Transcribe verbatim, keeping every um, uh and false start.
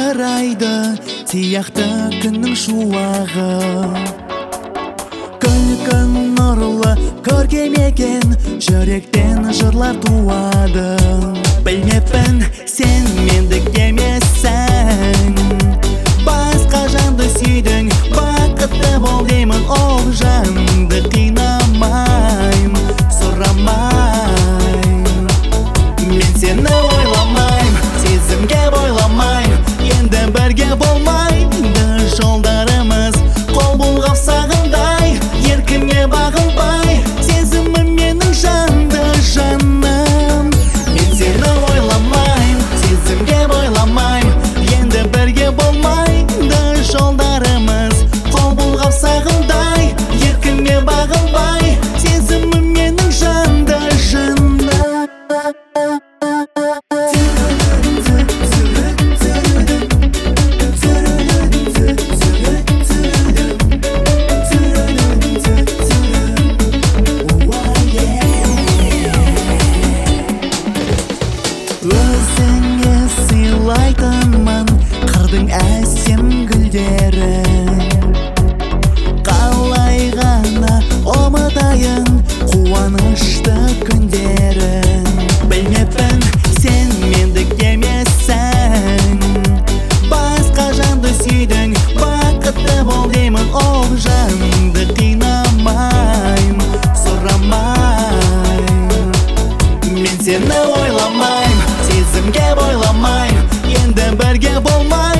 жарайды, сияқты күннің шуағы. Күлкің нұрлы көркем екен, жүректен жырлар туады. Білмеппін, сен мендік емессің, басқа жанды сүйдің, бақытты бол деймін. Ол жанды қинамайм, сұрамайм. Мен сені ойламайм, сезімге бойламайм, енді бірге болмайды жолдарымыз. Қол бұлғап сағындай, еркіңе бағынбай, сезімім менің жанды жаным. Мен сені ойламайм, сезімге бойламайм, енді бірге болмайды жолдарымыз. Қол бұлғап сағындай, еркіңе бағынбай, сезімім менің жанды жаным. Өзіңе сыйлайтынмын қырдың әсем гүлдерін. Қалай ғана ұмытайын қуанышты күндерін. Білмеппін, сен мендік емессің, басқа жанды сүйдің, бақытты бол деймін. Ол жанды қинамайм, сұрамайм. Мен сені ойламайм, сезімге бойламайм, енді бірге болмай